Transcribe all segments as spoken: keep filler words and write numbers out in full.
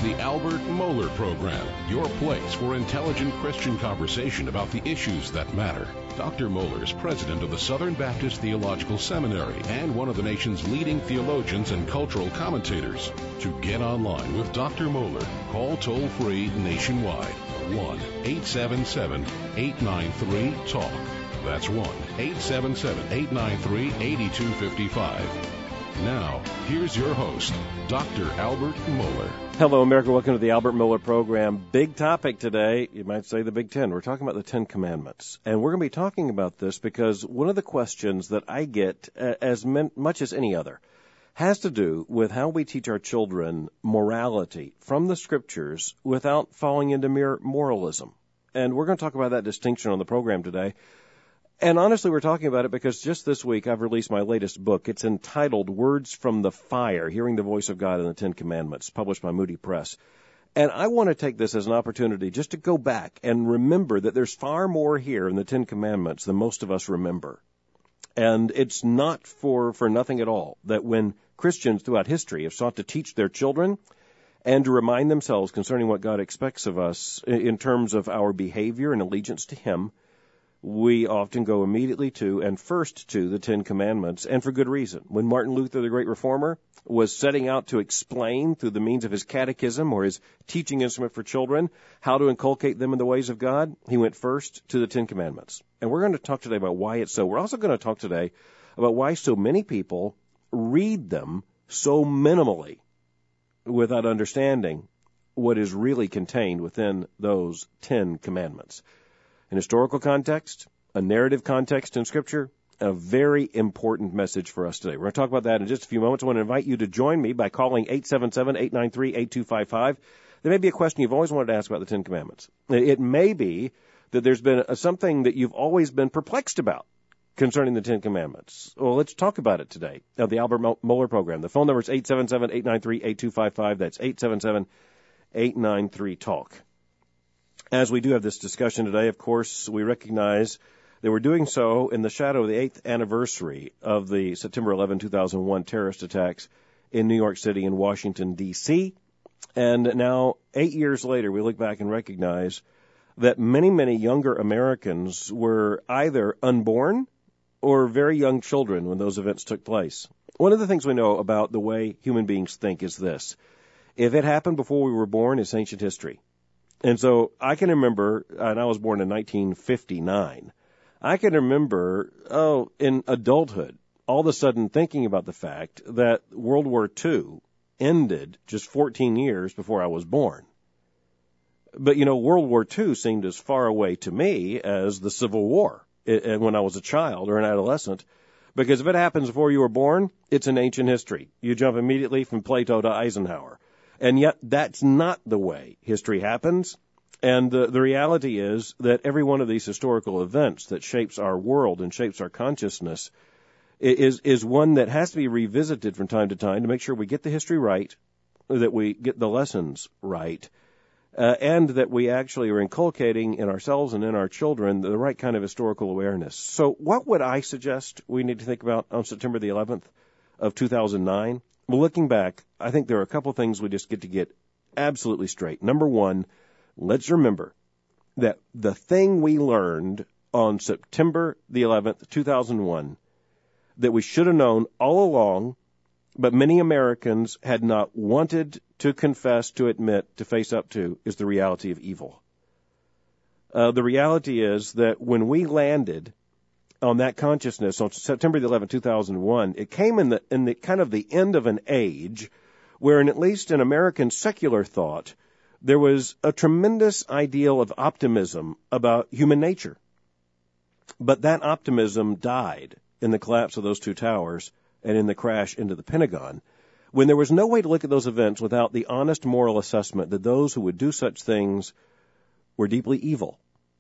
the Albert Mohler Program, your place for intelligent Christian conversation about the issues that matter. Doctor Mohler is president of the Southern Baptist Theological Seminary and one of the nation's leading theologians and cultural commentators. To get online with Doctor Mohler, call toll-free nationwide, one eight seven seven, eight nine three, talk. That's one eight seven seven, eight nine three, eight two five five. Now, here's your host, Doctor Albert Mohler. Hello, America. Welcome to the Albert Mohler Program. Big topic today. You might say the Big Ten. We're talking about the Ten Commandments. And we're going to be talking about this because one of the questions that I get, uh, as men- much as any other, has to do with how we teach our children morality from the Scriptures without falling into mere moralism. And we're going to talk about that distinction on the program today. And honestly, we're talking about it because just this week I've released my latest book. It's entitled Words from the Fire, Hearing the Voice of God in the Ten Commandments, published by Moody Press. And I want to take this as an opportunity just to go back and remember that there's far more here in the Ten Commandments than most of us remember. And it's not for, for nothing at all that when Christians throughout history have sought to teach their children and to remind themselves concerning what God expects of us in terms of our behavior and allegiance to Him, we often go immediately to and first to the Ten Commandments, and for good reason. When Martin Luther, the great reformer, was setting out to explain through the means of his catechism or his teaching instrument for children how to inculcate them in the ways of God, he went first to the Ten Commandments. And we're going to talk today about why it's so. We're also going to talk today about why so many people read them so minimally without understanding what is really contained within those Ten Commandments. An historical context, a narrative context in Scripture, a very important message for us today. We're going to talk about that in just a few moments. I want to invite you to join me by calling eight seven seven, eight nine three, eight two five five. There may be a question you've always wanted to ask about the Ten Commandments. It may be that there's been a, something that you've always been perplexed about concerning the Ten Commandments. Well, let's talk about it today of the Albert Mohler Program. The phone number is eight seven seven, eight nine three, eight two five five. That's eight seven seven, eight nine three, talk. As we do have this discussion today, of course, we recognize that we're doing so in the shadow of the eighth anniversary of the September eleventh, two thousand one terrorist attacks in New York City and Washington, D C And now, eight years later, we look back and recognize that many, many younger Americans were either unborn or very young children when those events took place. One of the things we know about the way human beings think is this. If it happened before we were born, it's ancient history. And so I can remember, and I was born in nineteen fifty-nine, I can remember, oh, in adulthood, all of a sudden thinking about the fact that World War Two ended just fourteen years before I was born. But, you know, World War Two seemed as far away to me as the Civil War when I was a child or an adolescent, because if it happens before you were born, it's an ancient history. You jump immediately from Plato to Eisenhower. And yet that's not the way history happens. And the, the reality is that every one of these historical events that shapes our world and shapes our consciousness is, is one that has to be revisited from time to time to make sure we get the history right, that we get the lessons right, uh, and that we actually are inculcating in ourselves and in our children the right kind of historical awareness. So what would I suggest we need to think about on September the eleventh of two thousand nine? Well, looking back, I think there are a couple things we just get to get absolutely straight. Number one, let's remember that the thing we learned on September the eleventh, two thousand one, that we should have known all along, but many Americans had not wanted to confess, to admit, to face up to, is the reality of evil. Uh, the reality is that when we landed on that consciousness on September the eleventh, two thousand one, it came in the in the kind of the end of an age where, in, at least in American secular thought, there was a tremendous ideal of optimism about human nature. But that optimism died in the collapse of those two towers and in the crash into the Pentagon, when there was no way to look at those events without the honest moral assessment that those who would do such things were deeply evil.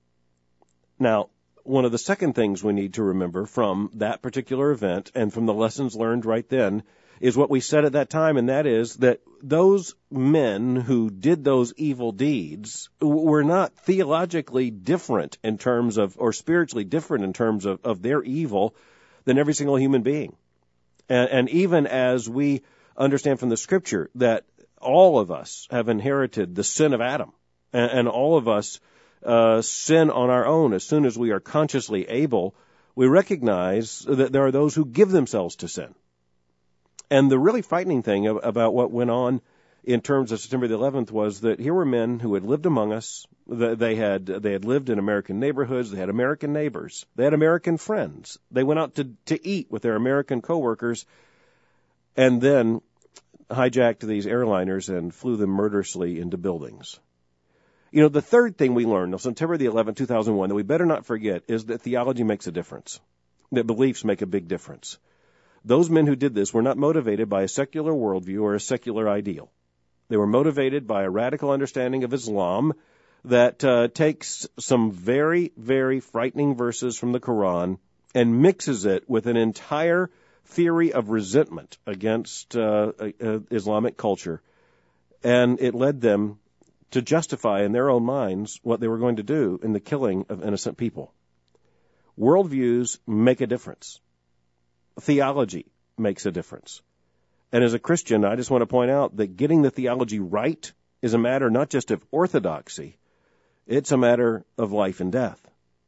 Now, one of the second things we need to remember from that particular event and from the lessons learned right then is what we said at that time, and that is that those men who did those evil deeds were not theologically different in terms of, or spiritually different in terms of, of their evil than every single human being. And, and even as we understand from the Scripture that all of us have inherited the sin of Adam, and, and all of us uh, sin on our own. As soon as we are consciously able, we recognize that there are those who give themselves to sin. And the really frightening thing about what went on in terms of September the eleventh was that here were men who had lived among us. They had they had lived in American neighborhoods. They had American neighbors. They had American friends. They went out to, to eat with their American coworkers, and then hijacked these airliners and flew them murderously into buildings. You know, the third thing we learned on September the eleventh, two thousand one, that we better not forget is that theology makes a difference, that beliefs make a big difference. Those men who did this were not motivated by a secular worldview or a secular ideal. They were motivated by a radical understanding of Islam that uh, takes some very, very frightening verses from the Quran and mixes it with an entire theory of resentment against uh, uh, Islamic culture. And it led them to justify in their own minds what they were going to do in the killing of innocent people. Worldviews make a difference. Theology makes a difference. And as a Christian, I just want to point out that getting the theology right is a matter not just of orthodoxy, it's a matter of life and death.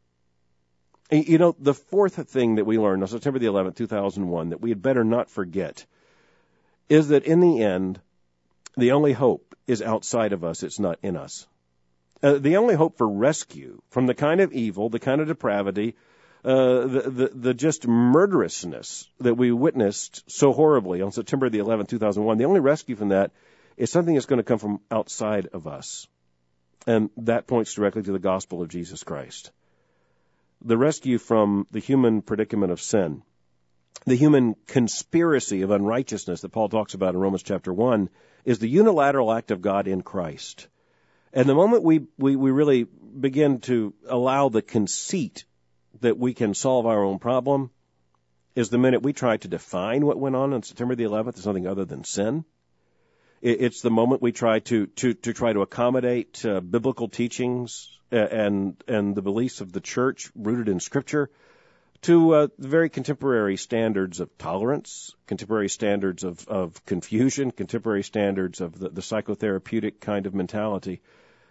You know, the fourth thing that we learned on September the eleventh, two thousand one, that we had better not forget, is that in the end, the only hope is outside of us, it's not in us. Uh, the only hope for rescue from the kind of evil, the kind of depravity, Uh, the, the, the just murderousness that we witnessed so horribly on September the eleventh, two thousand one, the only rescue from that is something that's going to come from outside of us. And that points directly to the gospel of Jesus Christ. The rescue from the human predicament of sin, the human conspiracy of unrighteousness that Paul talks about in Romans chapter one, is the unilateral act of God in Christ. And the moment we, we, we really begin to allow the conceit that we can solve our own problem is the minute we try to define what went on on September the eleventh as something other than sin. It's the moment we try to to, to try to accommodate uh, biblical teachings and and the beliefs of the church rooted in Scripture to uh, very contemporary standards of tolerance, contemporary standards of, of confusion, contemporary standards of the, the psychotherapeutic kind of mentality.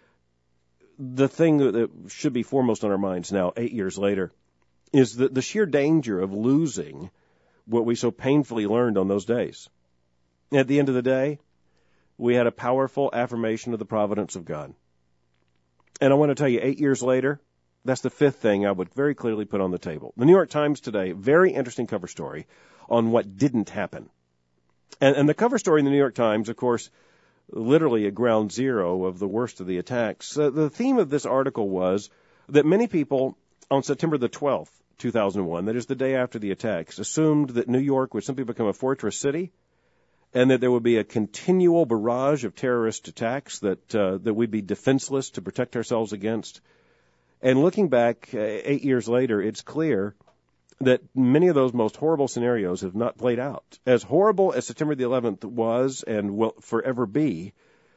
The thing that should be foremost on our minds now, eight years later, is the, the sheer danger of losing what we so painfully learned on those days. At the end of the day, we had a powerful affirmation of the providence of God. And I want to tell you, eight years later, that's the fifth thing I would very clearly put on the table. The New York Times today, very interesting cover story on what didn't happen. And, and the cover story in the New York Times, of course, literally a ground zero of the worst of the attacks. Uh, the theme of this article was that many people on September the twelfth, two thousand one, that is the day after the attacks, assumed that New York would simply become a fortress city and that there would be a continual barrage of terrorist attacks that uh, that we'd be defenseless to protect ourselves against. And looking back uh, eight years later, it's clear that many of those most horrible scenarios have not played out. As horrible as September the eleventh was and will forever be,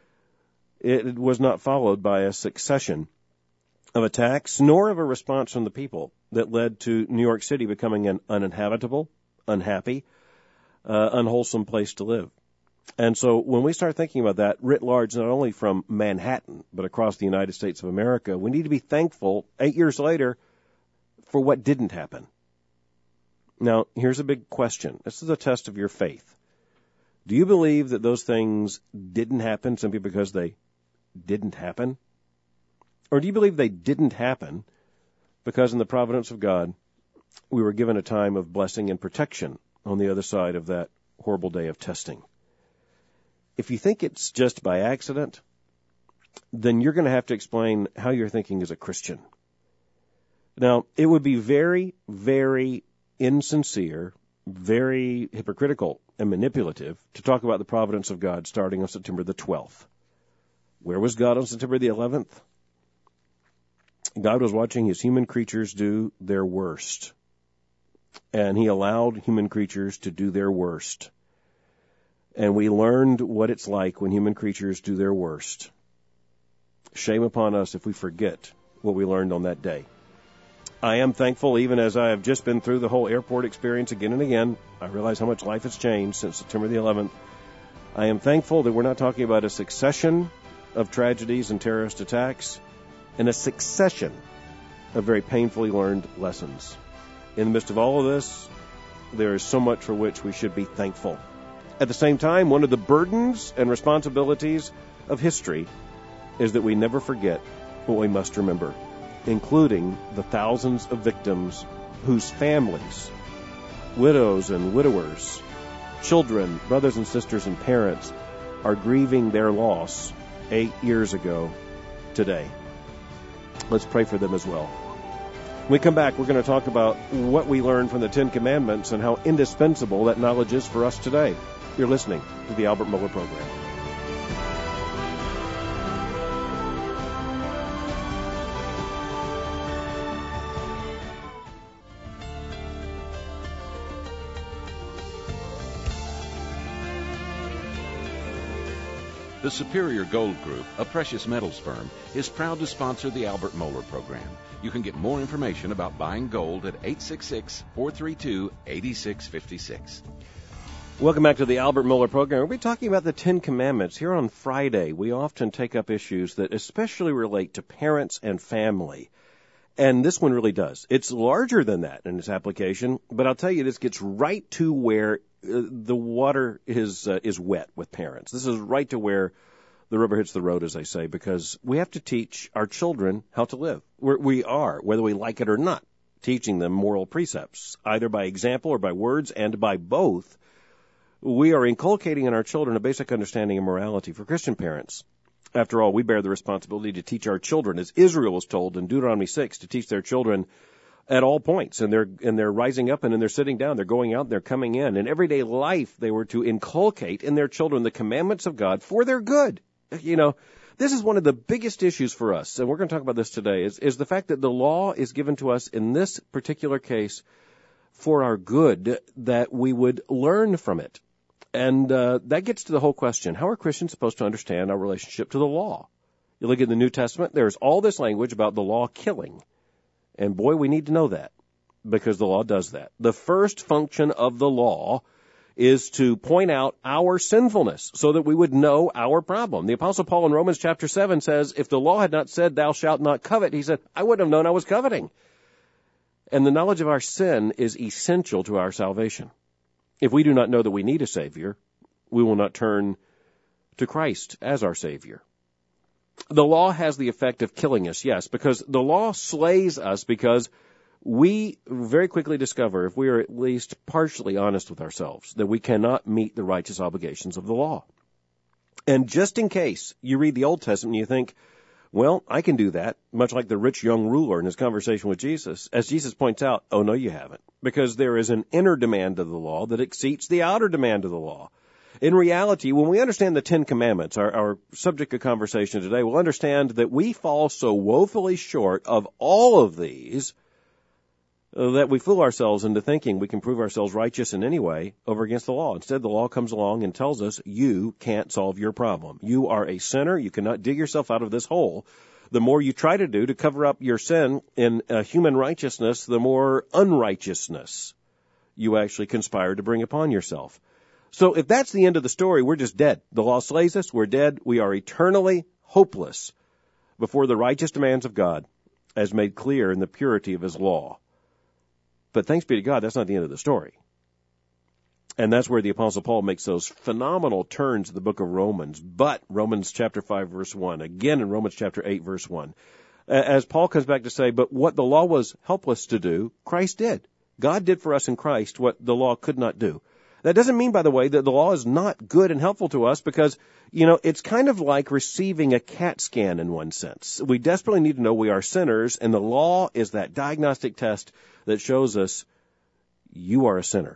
it was not followed by a succession of attacks, nor of a response from the people that led to New York City becoming an uninhabitable, unhappy, uh, unwholesome place to live. And so when we start thinking about that writ large, not only from Manhattan, but across the United States of America, we need to be thankful eight years later for what didn't happen. Now, here's a big question. This is a test of your faith. Do you believe that those things didn't happen simply because they didn't happen? Or do you believe they didn't happen because in the providence of God, we were given a time of blessing and protection on the other side of that horrible day of testing? If you think it's just by accident, then you're going to have to explain how you're thinking as a Christian. Now, it would be very, very insincere, very hypocritical and manipulative to talk about the providence of God starting on September the twelfth. Where was God on September the eleventh? God was watching his human creatures do their worst. And he allowed human creatures to do their worst. And we learned what it's like when human creatures do their worst. Shame upon us if we forget what we learned on that day. I am thankful, even as I have just been through the whole airport experience again and again. I realize how much life has changed since September the eleventh. I am thankful that we're not talking about a succession of tragedies and terrorist attacks and a succession of very painfully learned lessons. In the midst of all of this, there is so much for which we should be thankful. At the same time, one of the burdens and responsibilities of history is that we never forget what we must remember, including the thousands of victims whose families, widows and widowers, children, brothers and sisters and parents are grieving their loss eight years ago today. Let's pray for them as well. When we come back, we're going to talk about what we learned from the Ten Commandments and how indispensable that knowledge is for us today. You're listening to the Albert Mohler Program. The Superior Gold Group, a precious metals firm, is proud to sponsor the Albert Mohler Program. You can get more information about buying gold at eight six six, four three two, eight six five six. Welcome back to the Albert Mohler Program. We'll be talking about the Ten Commandments. Here on Friday, we often take up issues that especially relate to parents and family. And this one really does. It's larger than that in its application, but I'll tell you, this gets right to where uh, the water is uh, is wet with parents. This is right to where the rubber hits the road, as they say, because we have to teach our children how to live. We're, we are, whether we like it or not, teaching them moral precepts, either by example or by words, and by both. We are inculcating in our children a basic understanding of morality. For Christian parents, after all, we bear the responsibility to teach our children, as Israel was told in Deuteronomy six, to teach their children at all points. And they're, and they're rising up and then they're sitting down, they're going out, they're coming in. In everyday life, they were to inculcate in their children the commandments of God for their good. You know, this is one of the biggest issues for us, and we're going to talk about this today, is, is the fact that the law is given to us in this particular case for our good, that we would learn from it. And uh, that gets to the whole question, how are Christians supposed to understand our relationship to the law? You look at the New Testament, there's all this language about the law killing. And boy, we need to know that, because the law does that. The first function of the law is to point out our sinfulness so that we would know our problem. The Apostle Paul in Romans chapter seven says, if the law had not said, thou shalt not covet, he said, I wouldn't have known I was coveting. And the knowledge of our sin is essential to our salvation. If we do not know that we need a Savior, we will not turn to Christ as our Savior. The law has the effect of killing us, yes, because the law slays us because we very quickly discover, if we are at least partially honest with ourselves, that we cannot meet the righteous obligations of the law. And just in case you read the Old Testament and you think, well, I can do that, much like the rich young ruler in his conversation with Jesus. As Jesus points out, oh, no, you haven't, because there is an inner demand of the law that exceeds the outer demand of the law. In reality, when we understand the Ten Commandments, our, our subject of conversation today, we'll understand that we fall so woefully short of all of these that we fool ourselves into thinking we can prove ourselves righteous in any way over against the law. Instead, the law comes along and tells us you can't solve your problem. You are a sinner. You cannot dig yourself out of this hole. The more you try to do to cover up your sin in uh, human righteousness, the more unrighteousness you actually conspire to bring upon yourself. So if that's the end of the story, we're just dead. The law slays us. We're dead. We are eternally hopeless before the righteous demands of God, as made clear in the purity of his law. But thanks be to God, that's not the end of the story. And that's where the Apostle Paul makes those phenomenal turns in the book of Romans. But Romans chapter five, verse one, again in Romans chapter eight, verse one, as Paul comes back to say, but what the law was helpless to do, Christ did. God did for us in Christ what the law could not do. That doesn't mean, by the way, that the law is not good and helpful to us, because, you know, it's kind of like receiving a CAT scan in one sense. We desperately need to know we are sinners, and the law is that diagnostic test that shows us you are a sinner.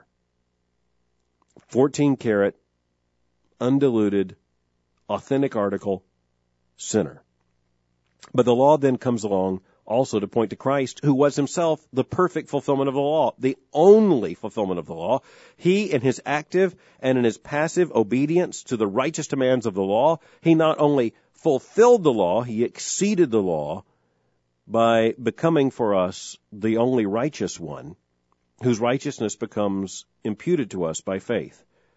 fourteen karat, undiluted, authentic article, sinner. But the law then comes along also to point to Christ, who was himself the perfect fulfillment of the law, the only fulfillment of the law. He, in his active and in his passive obedience to the righteous demands of the law, he not only fulfilled the law, he exceeded the law by becoming for us the only righteous one, whose righteousness becomes imputed to us by faith.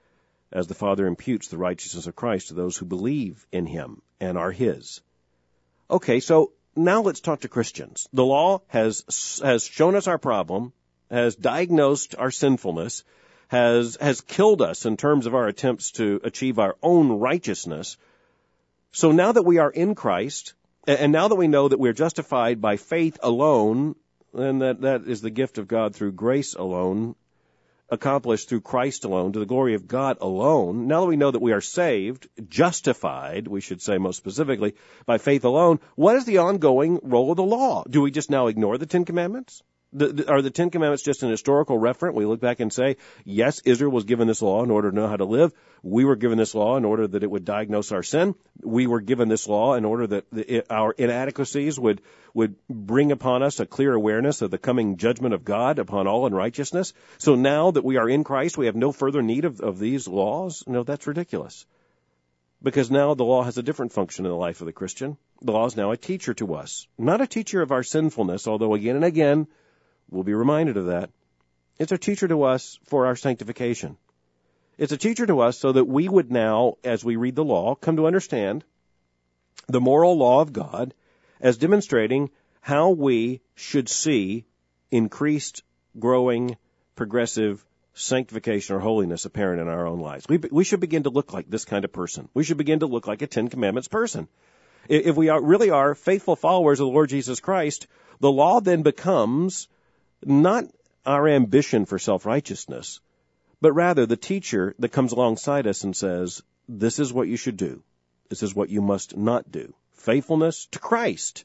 as the Father imputes the righteousness of Christ to those who believe in him and are his. Okay, so now let's talk to Christians. The law has has shown us our problem, has diagnosed our sinfulness, has has killed us in terms of our attempts to achieve our own righteousness. So now that we are in Christ, and now that we know that we're justified by faith alone, and that that is the gift of God through grace alone, accomplished through Christ alone, to the glory of God alone, now that we know that we are saved, justified, we should say most specifically, by faith alone, what is the ongoing role of the law? Do we just now ignore the Ten Commandments? The, the, are the Ten Commandments just an historical referent? We look back and say, yes, Israel was given this law in order to know how to live. We were given this law in order that it would diagnose our sin. We were given this law in order that the, it, our inadequacies would, would bring upon us a clear awareness of the coming judgment of God upon all unrighteousness. So now that we are in Christ, we have no further need of, of these laws? No, that's ridiculous. Because now the law has a different function in the life of the Christian. The law is now a teacher to us. Not a teacher of our sinfulness, although again and again, we'll be reminded of that. It's a teacher to us for our sanctification. It's a teacher to us so that we would now, as we read the law, come to understand the moral law of God as demonstrating how we should see increased, growing, progressive sanctification or holiness apparent in our own lives. We, we should begin to look like this kind of person. We should begin to look like a Ten Commandments person. If we are, really are faithful followers of the Lord Jesus Christ, the law then becomes not our ambition for self-righteousness, but rather the teacher that comes alongside us and says, this is what you should do. This is what you must not do. Faithfulness to Christ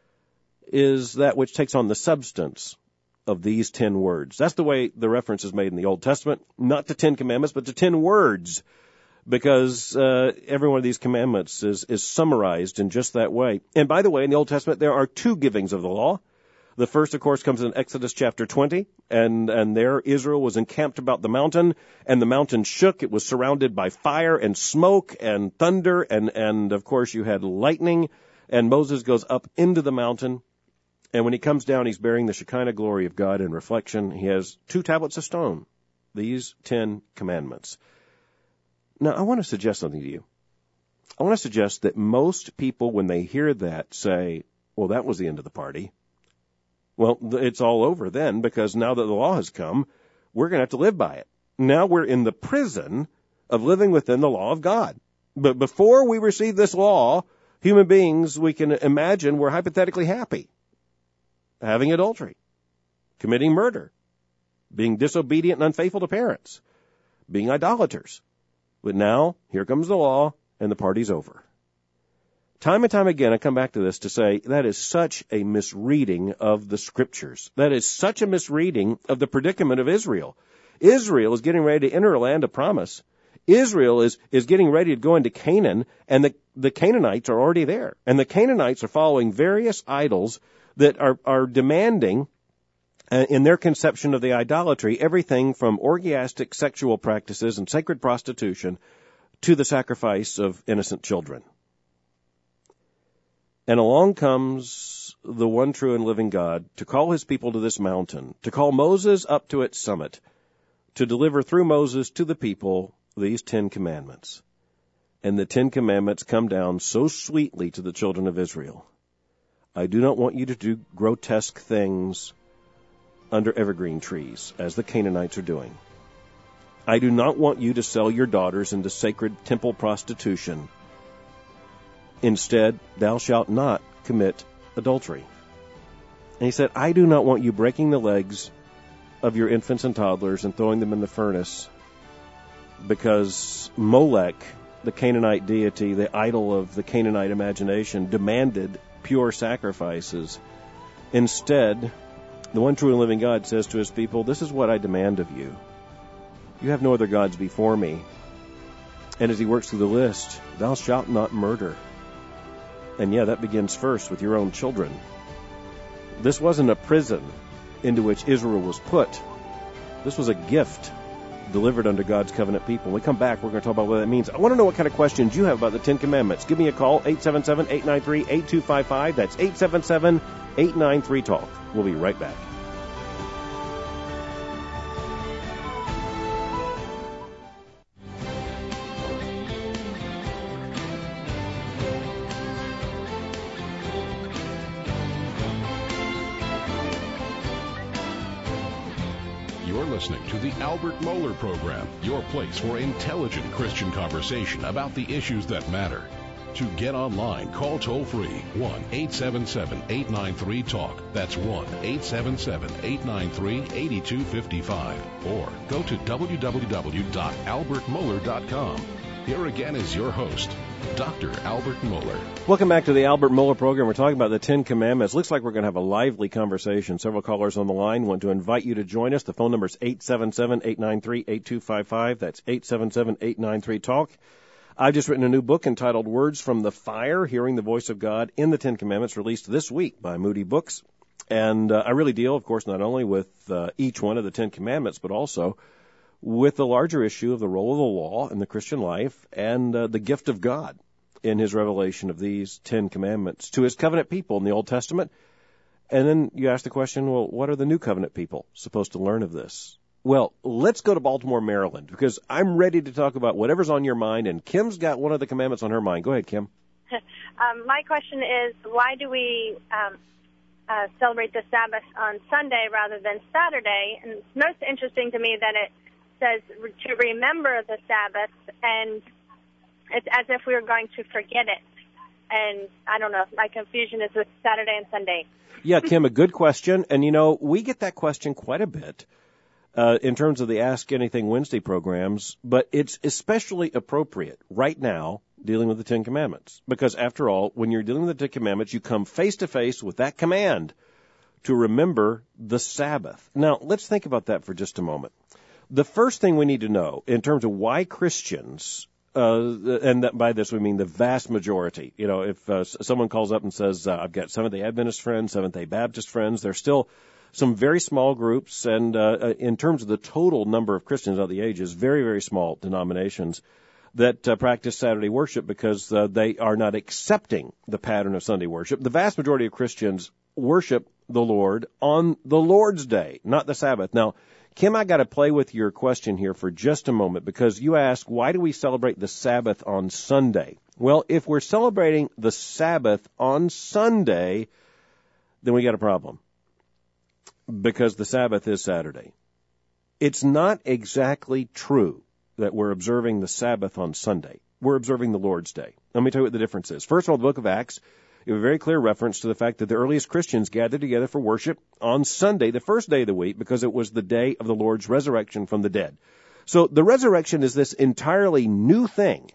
is that which takes on the substance of these ten words. That's the way the reference is made in the Old Testament, not to Ten Commandments, but to ten words, because uh, every one of these commandments is, is summarized in just that way. And by the way, in the Old Testament, there are two givings of the law. The first, of course, comes in Exodus chapter twenty, and, and there Israel was encamped about the mountain, and the mountain shook. It was surrounded by fire and smoke and thunder, and, and of course, you had lightning, and Moses goes up into the mountain, and when he comes down, he's bearing the Shekinah glory of God in reflection. He has two tablets of stone, these Ten Commandments. Now, I want to suggest something to you. I want to suggest that most people, when they hear that, say, well, that was the end of the party. Well, it's all over then, because now that the law has come, we're going to have to live by it. Now we're in the prison of living within the law of God. But before we receive this law, human beings, we can imagine, were hypothetically happy. Having adultery, committing murder, being disobedient and unfaithful to parents, being idolaters. But now, here comes the law, and the party's over. Time and time again, I come back to this to say that is such a misreading of the Scriptures. That is such a misreading of the predicament of Israel. Israel is getting ready to enter a land of promise. Israel is, is getting ready to go into Canaan, and the, the Canaanites are already there. And the Canaanites are following various idols that are, are demanding, uh, in their conception of the idolatry, everything from orgiastic sexual practices and sacred prostitution to the sacrifice of innocent children. And along comes the one true and living God to call his people to this mountain, to call Moses up to its summit, to deliver through Moses to the people these Ten Commandments. And the Ten Commandments come down so sweetly to the children of Israel. I do not want you to do grotesque things under evergreen trees, as the Canaanites are doing. I do not want you to sell your daughters into sacred temple prostitution. Instead, thou shalt not commit adultery. And he said, I do not want you breaking the legs of your infants and toddlers and throwing them in the furnace, because Molech, the Canaanite deity, the idol of the Canaanite imagination, demanded pure sacrifices. Instead, the one true and living God says to his people, this is what I demand of you. You have no other gods before me. And as he works through the list, thou shalt not murder. And yeah, that begins first with your own children. This wasn't a prison into which Israel was put. This was a gift delivered unto God's covenant people. When we come back, we're going to talk about what that means. I want to know what kind of questions you have about the Ten Commandments. Give me a call, eight seven seven, eight nine three, eight two five five. That's eight seven seven, eight nine three, talk. We'll be right back. listening to the Albert Mohler Program, your place for intelligent Christian conversation about the issues that matter. To get online, call toll-free one eight seven seven, eight nine three, talk. That's one eight seven seven, eight nine three, eight two five five. Or go to w w w dot albert mohler dot com. Here again is your host, Doctor Albert Mohler. Welcome back to the Albert Mohler Program. We're talking about the Ten Commandments. Looks like we're going to have a lively conversation. Several callers on the line. Want to invite you to join us. The phone number is eight seven seven, eight nine three, eight two five five. That's eight seven seven, eight nine three, talk. I've just written a new book entitled Words from the Fire, Hearing the Voice of God in the Ten Commandments, released this week by Moody Books. And uh, I really deal, of course, not only with uh, each one of the Ten Commandments, but also with the larger issue of the role of the law in the Christian life and uh, the gift of God in his revelation of these Ten Commandments to his covenant people in the Old Testament. And then you ask the question, well, what are the new covenant people supposed to learn of this? Well, let's go to Baltimore, Maryland, because I'm ready to talk about whatever's on your mind, and Kim's got one of the commandments on her mind. Go ahead, Kim. um, my question is, why do we um, uh, celebrate the Sabbath on Sunday rather than Saturday? And it's most interesting to me that it says to remember the Sabbath, and it's as if we were going to forget it. And I don't know, my confusion is with Saturday and Sunday. Yeah, Kim, a good question. And, you know, we get that question quite a bit. Uh, in terms of the Ask Anything Wednesday programs, but it's especially appropriate right now dealing with the Ten Commandments. Because after all, when you're dealing with the Ten Commandments, you come face to face with that command to remember the Sabbath. Now, let's think about that for just a moment. The first thing we need to know in terms of why Christians, uh, and that by this we mean the vast majority, you know, if uh, someone calls up and says, uh, I've got Seventh-day Adventist friends, Seventh-day Baptist friends, they're still some very small groups, and uh, in terms of the total number of Christians of the ages, very, very small denominations that uh, practice Saturday worship because uh, they are not accepting the pattern of Sunday worship. The vast majority of Christians worship the Lord on the Lord's Day, not the Sabbath. Now, Kim, I got to play with your question here for just a moment because you ask, why do we celebrate the Sabbath on Sunday? Well, if we're celebrating the Sabbath on Sunday, then we got a problem. Because the Sabbath is Saturday. It's not exactly true that we're observing the Sabbath on Sunday. We're observing the Lord's Day. Let me tell you what the difference is. First of all, the book of Acts, you have a very clear reference to the fact that the earliest Christians gathered together for worship on Sunday, the first day of the week, because it was the day of the Lord's resurrection from the dead. So the resurrection is this entirely new thing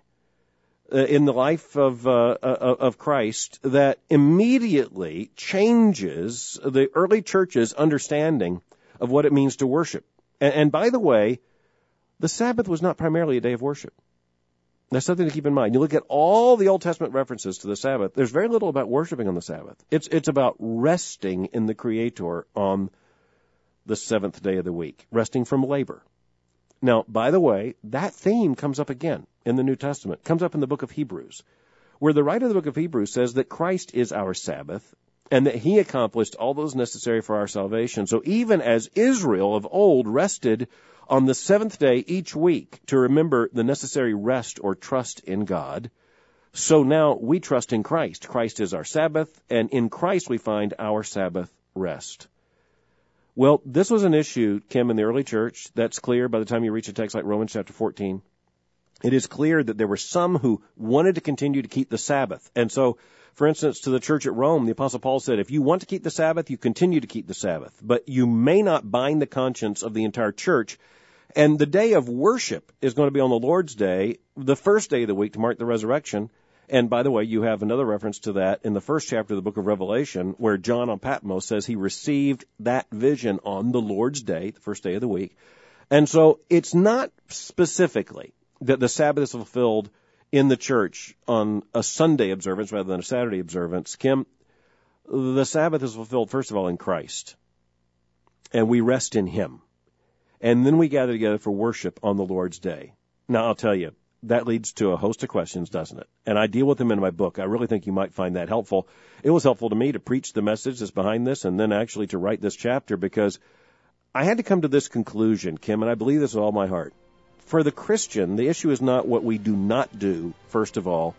in the life of uh, of Christ that immediately changes the early church's understanding of what it means to worship. And, and by the way, the Sabbath was not primarily a day of worship. That's something to keep in mind. You look at all the Old Testament references to the Sabbath, there's very little about worshiping on the Sabbath. It's it's about resting in the Creator on the seventh day of the week, resting from labor. Now, by the way, that theme comes up again in the New Testament, comes up in the book of Hebrews, where the writer of the book of Hebrews says that Christ is our Sabbath and that he accomplished all those necessary for our salvation. So even as Israel of old rested on the seventh day each week to remember the necessary rest or trust in God, so now we trust in Christ. Christ is our Sabbath, and in Christ we find our Sabbath rest. Well, this was an issue, Kim, in the early church. That's clear by the time you reach a text like Romans chapter fourteen. It is clear that there were some who wanted to continue to keep the Sabbath. And so, for instance, to the church at Rome, the Apostle Paul said, if you want to keep the Sabbath, you continue to keep the Sabbath. But you may not bind the conscience of the entire church. And the day of worship is going to be on the Lord's Day, the first day of the week to mark the resurrection. And by the way, you have another reference to that in the first chapter of the book of Revelation, where John on Patmos says he received that vision on the Lord's Day, the first day of the week. And so it's not specifically that the Sabbath is fulfilled in the church on a Sunday observance rather than a Saturday observance. Kim, the Sabbath is fulfilled, first of all, in Christ. And we rest in him. And then we gather together for worship on the Lord's Day. Now, I'll tell you, that leads to a host of questions, doesn't it? And I deal with them in my book. I really think you might find that helpful. It was helpful to me to preach the message that's behind this and then actually to write this chapter because I had to come to this conclusion, Kim, and I believe this with all my heart. For the Christian, the issue is not what we do not do, first of all,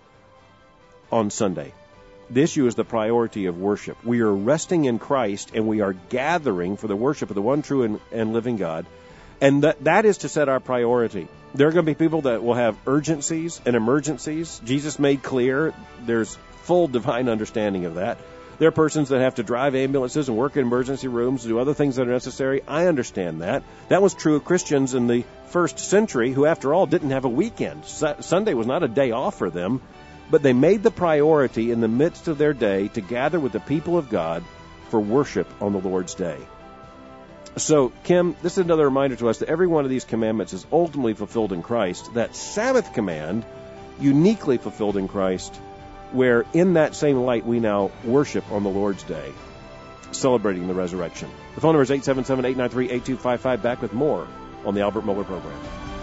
on Sunday. The issue is the priority of worship. We are resting in Christ, and we are gathering for the worship of the one true and, and living God. And that that is to set our priority. There are going to be people that will have urgencies and emergencies. Jesus made clear there's full divine understanding of that. There are persons that have to drive ambulances and work in emergency rooms, do other things that are necessary. I understand that. That was true of Christians in the first century who, after all, didn't have a weekend. Sunday was not a day off for them, but they made the priority in the midst of their day to gather with the people of God for worship on the Lord's day. So, Kim, this is another reminder to us that every one of these commandments is ultimately fulfilled in Christ. That Sabbath command, uniquely fulfilled in Christ, where in that same light we now worship on the Lord's day, celebrating the resurrection. The phone number is eight seven seven, eight nine three, eight two five five. Back with more on the Albert Mohler Program.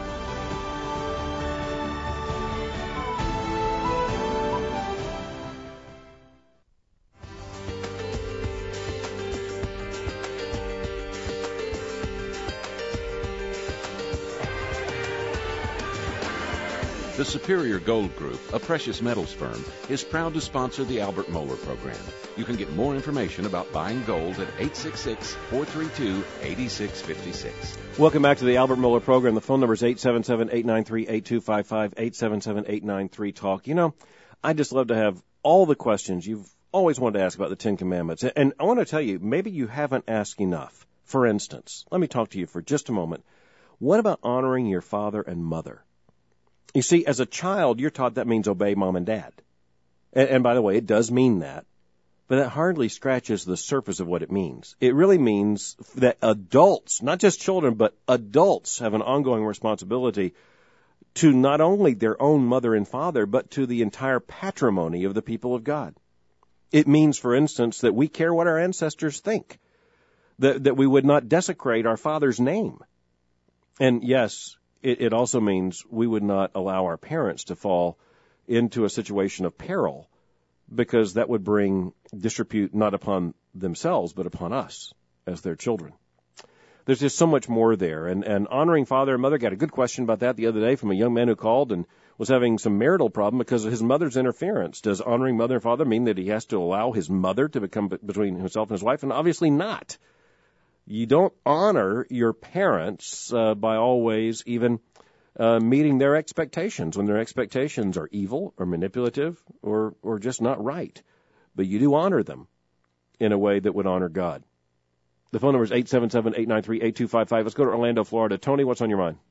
The Superior Gold Group, a precious metals firm, is proud to sponsor the Albert Mohler Program. You can get more information about buying gold at eight six six, four three two, eight six five six. Welcome back to the Albert Mohler Program. The phone number is eight seven seven, eight nine three, eight two five five, eight seven seven, eight nine three, talk. You know, I just love to have all the questions you've always wanted to ask about the Ten Commandments. And I want to tell you, maybe you haven't asked enough. For instance, let me talk to you for just a moment. What about honoring your father and mother? You see, as a child, you're taught that means obey mom and dad. And, and by the way, it does mean that. But that hardly scratches the surface of what it means. It really means that adults, not just children, but adults have an ongoing responsibility to not only their own mother and father, but to the entire patrimony of the people of God. It means, for instance, that we care what our ancestors think, that, that we would not desecrate our father's name. And yes, It, it also means we would not allow our parents to fall into a situation of peril, because that would bring disrepute not upon themselves, but upon us as their children. There's just so much more there. And, and honoring father and mother, got a good question about that the other day from a young man who called and was having some marital problem because of his mother's interference. Does honoring mother and father mean that he has to allow his mother to become between himself and his wife? And obviously not. You don't honor your parents uh, by always even uh, meeting their expectations when their expectations are evil or manipulative or, or just not right. But you do honor them in a way that would honor God. The phone number is eight seven seven, eight nine three, eight two five five. Let's go to Orlando, Florida. Tony, what's on your mind?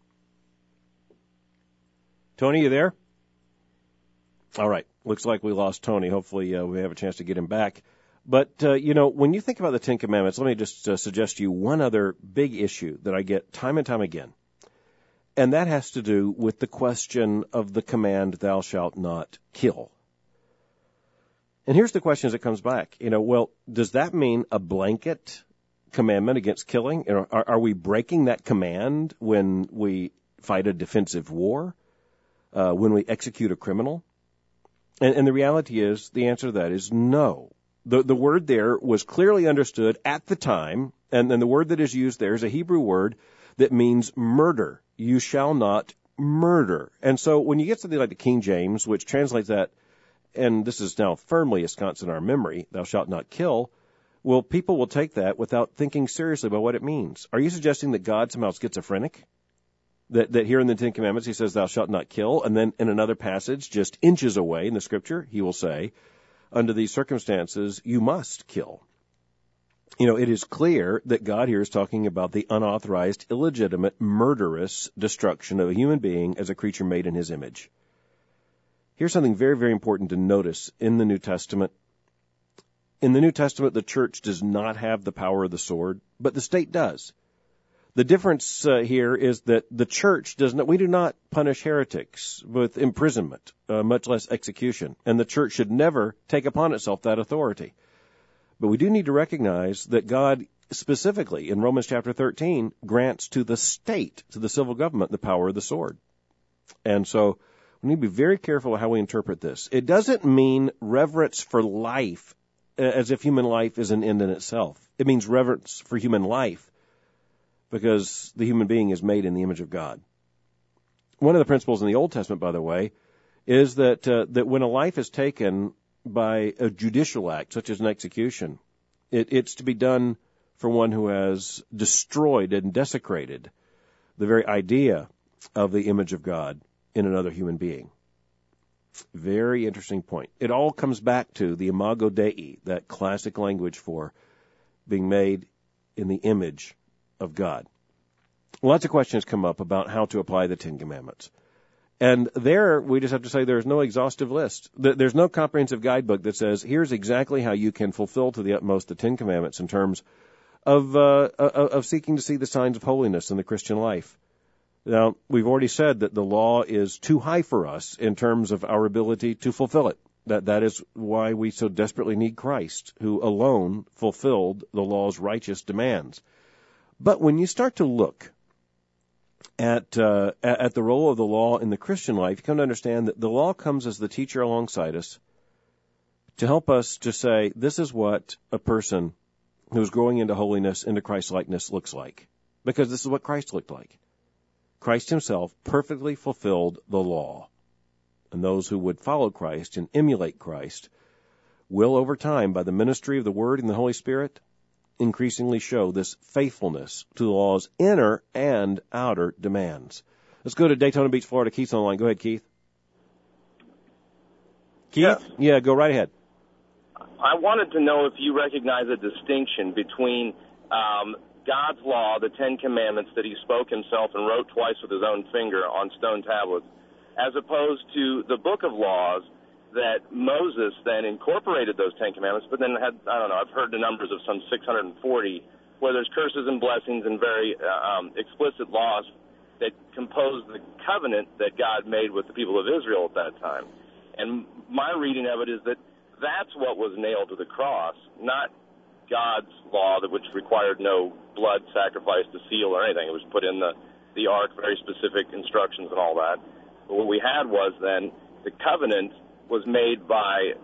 Tony, you there? All right. Looks like we lost Tony. Hopefully uh, we have a chance to get him back. But, uh, you know, when you think about the Ten Commandments, let me just uh, suggest to you one other big issue that I get time and time again. And that has to do with the question of the command, thou shalt not kill. And here's the question as it comes back. You know, well, does that mean a blanket commandment against killing? You know, are, are we breaking that command when we fight a defensive war, uh, when we execute a criminal? And, and the reality is, the answer to that is no. The, the word there was clearly understood at the time, and, and the word that is used there is a Hebrew word that means murder. You shall not murder. And so when you get something like the King James, which translates that, and this is now firmly ensconced in our memory, thou shalt not kill, well, people will take that without thinking seriously about what it means. Are you suggesting that God somehow schizophrenic? That, that here in the Ten Commandments he says, thou shalt not kill, and then in another passage, just inches away in the Scripture, he will say, under these circumstances, you must kill. You know, it is clear that God here is talking about the unauthorized, illegitimate, murderous destruction of a human being as a creature made in his image. Here's something very, very important to notice in the New Testament. In the New Testament, the church does not have the power of the sword, but the state does. The difference uh, here is that the church does not, we do not punish heretics with imprisonment, uh, much less execution. And the church should never take upon itself that authority. But we do need to recognize that God specifically in Romans chapter thirteen grants to the state, to the civil government, the power of the sword. And so we need to be very careful how we interpret this. It doesn't mean reverence for life as if human life is an end in itself. It means reverence for human life because the human being is made in the image of God. One of the principles in the Old Testament, by the way, is that uh, that when a life is taken by a judicial act, such as an execution, it, it's to be done for one who has destroyed and desecrated the very idea of the image of God in another human being. Very interesting point. It all comes back to the imago Dei, that classic language for being made in the image of God. Lots of questions come up about how to apply the Ten Commandments. And there, we just have to say there's no exhaustive list. There's no comprehensive guidebook that says, here's exactly how you can fulfill to the utmost the Ten Commandments in terms of uh, of seeking to see the signs of holiness in the Christian life. Now, we've already said that the law is too high for us in terms of our ability to fulfill it. That that is why we so desperately need Christ, who alone fulfilled the law's righteous demands. But when you start to look at uh, at the role of the law in the Christian life, you come to understand that the law comes as the teacher alongside us to help us to say, this is what a person who's growing into holiness, into Christ-likeness looks like. Because this is what Christ looked like. Christ himself perfectly fulfilled the law. And those who would follow Christ and emulate Christ will, over time, by the ministry of the Word and the Holy Spirit, increasingly show this faithfulness to the law's inner and outer demands. Let's go to Daytona Beach, Florida. Keith's on the line. Go ahead, Keith. Keith? Yes. Yeah, go right ahead. I wanted to know if you recognize a distinction between um, God's law, the Ten Commandments that he spoke himself and wrote twice with his own finger on stone tablets, as opposed to the book of laws that Moses then incorporated those Ten Commandments, but then had, I don't know, I've heard the numbers of some six hundred forty, where there's curses and blessings and very uh, um, explicit laws that compose the covenant that God made with the people of Israel at that time. And my reading of it is that that's what was nailed to the cross, not God's law, that which required no blood sacrifice to seal or anything. It was put in the, the ark, very specific instructions and all that. But what we had was then the covenant was made by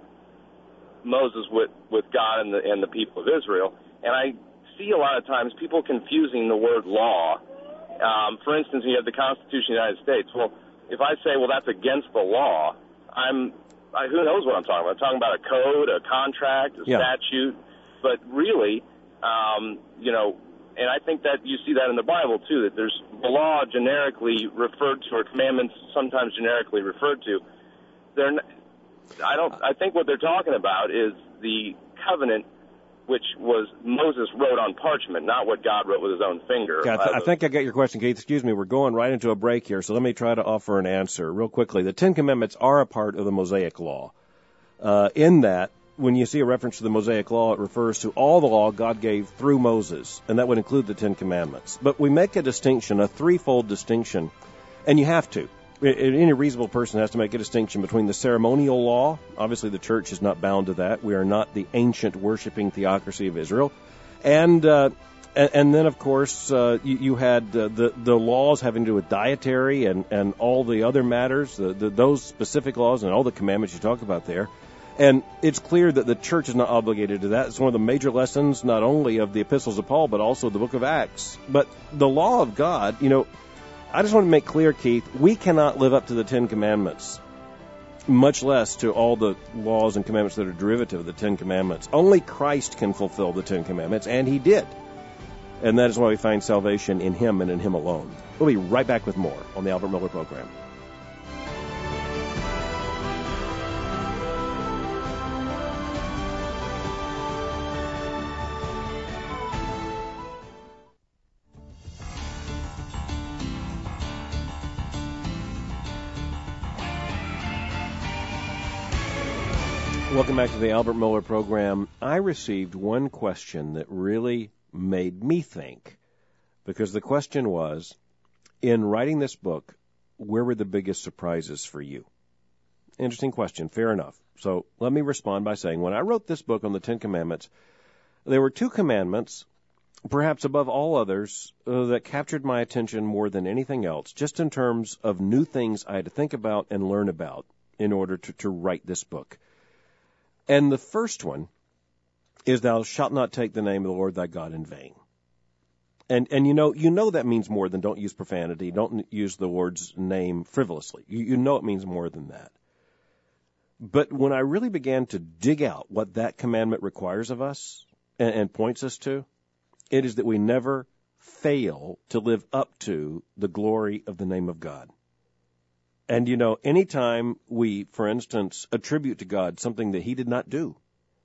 Moses with, with God and the, and the people of Israel. And I see a lot of times people confusing the word law. Um, for instance, you have the Constitution of the United States. Well, if I say, well, that's against the law, I'm I, who knows what I'm talking about? I'm talking about a code, a contract, a yeah. statute. But really, um, you know, and I think that you see that in the Bible, too, that there's the law generically referred to, or commandments sometimes generically referred to. They're not, I don't. I think what they're talking about is the covenant, which was Moses wrote on parchment, not what God wrote with his own finger. Yeah, I, th- I think I got your question, Keith. Excuse me, we're going right into a break here, so let me try to offer an answer real quickly. The Ten Commandments are a part of the Mosaic Law. Uh, in that, when you see a reference to the Mosaic Law, it refers to all the law God gave through Moses, and that would include the Ten Commandments. But we make a distinction, a threefold distinction, and you have to. Any reasonable person has to make a distinction between the ceremonial law. Obviously, the church is not bound to that. We are not the ancient worshiping theocracy of Israel. And uh, and then, of course, uh, you, you had uh, the, the laws having to do with dietary and, and all the other matters, the, the, those specific laws and all the commandments you talk about there. And it's clear that the church is not obligated to that. It's one of the major lessons not only of the epistles of Paul, but also the book of Acts. But the law of God, you know, I just want to make clear, Keith, we cannot live up to the Ten Commandments, much less to all the laws and commandments that are derivative of the Ten Commandments. Only Christ can fulfill the Ten Commandments, and he did. And that is why we find salvation in him and in him alone. We'll be right back with more on the Albert Miller Program. Welcome back to the Albert Miller Program. I received one question that really made me think, because the question was, in writing this book, where were the biggest surprises for you? Interesting question, fair enough. So let me respond by saying, when I wrote this book on the Ten Commandments, there were two commandments, perhaps above all others, uh, that captured my attention more than anything else, just in terms of new things I had to think about and learn about in order to, to write this book. And the first one is, thou shalt not take the name of the Lord thy God in vain. And and you know you know that means more than don't use profanity, don't use the Lord's name frivolously. You, you know it means more than that. But when I really began to dig out what that commandment requires of us and, and points us to, it is that we never fail to live up to the glory of the name of God. And, you know, anytime we, for instance, attribute to God something that he did not do,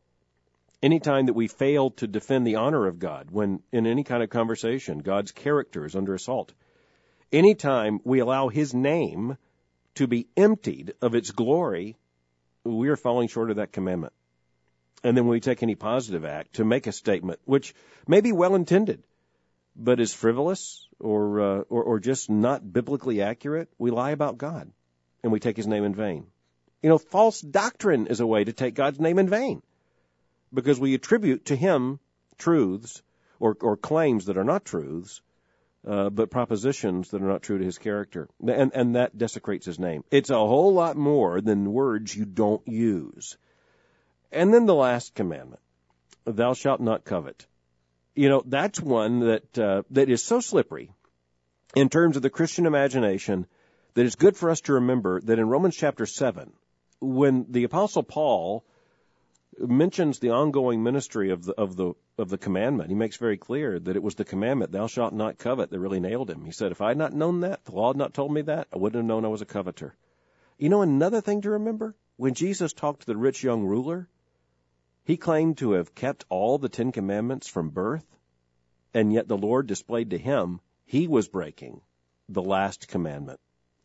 anytime that we fail to defend the honor of God when in any kind of conversation, God's character is under assault, anytime we allow his name to be emptied of its glory, we are falling short of that commandment. And then when we take any positive act to make a statement, which may be well-intended, but is frivolous or, uh, or or just not biblically accurate, we lie about God, and we take his name in vain. You know, false doctrine is a way to take God's name in vain, because we attribute to him truths or, or claims that are not truths, uh, but propositions that are not true to his character, and, and that desecrates his name. It's a whole lot more than words you don't use. And then the last commandment, thou shalt not covet. You know, that's one that uh, that is so slippery in terms of the Christian imagination that it's good for us to remember that in Romans chapter seven, when the Apostle Paul mentions the ongoing ministry of the of the of the commandment, he makes very clear that it was the commandment, thou shalt not covet, that really nailed him. He said, if I had not known that, the law had not told me that, I wouldn't have known I was a coveter. You know, another thing to remember, when Jesus talked to the rich young ruler, he claimed to have kept all the Ten Commandments from birth, and yet the Lord displayed to him he was breaking the last commandment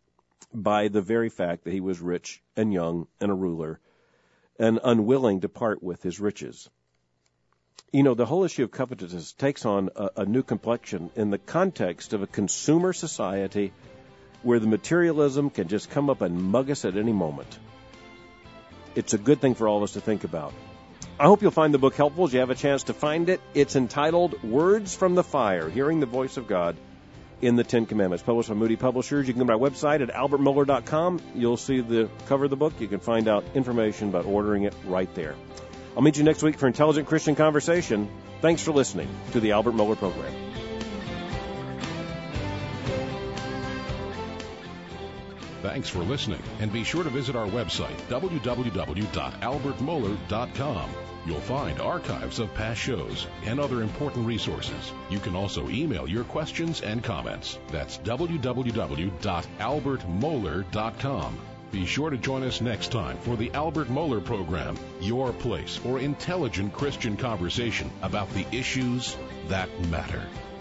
by the very fact that he was rich and young and a ruler and unwilling to part with his riches. You know, the whole issue of covetousness takes on a, a new complexion in the context of a consumer society where the materialism can just come up and mug us at any moment. It's a good thing for all of us to think about. I hope you'll find the book helpful as you have a chance to find it. It's entitled Words from the Fire, Hearing the Voice of God in the Ten Commandments, published by Moody Publishers. You can go to my website at albert mohler dot com. You'll see the cover of the book. You can find out information about ordering it right there. I'll meet you next week for Intelligent Christian Conversation. Thanks for listening to the Albert Mohler Program. Thanks for listening, and be sure to visit our website, w w w dot albert mohler dot com. You'll find archives of past shows and other important resources. You can also email your questions and comments. That's w w w dot albert mohler dot com. Be sure to join us next time for the Albert Mohler Program, your place for intelligent Christian conversation about the issues that matter.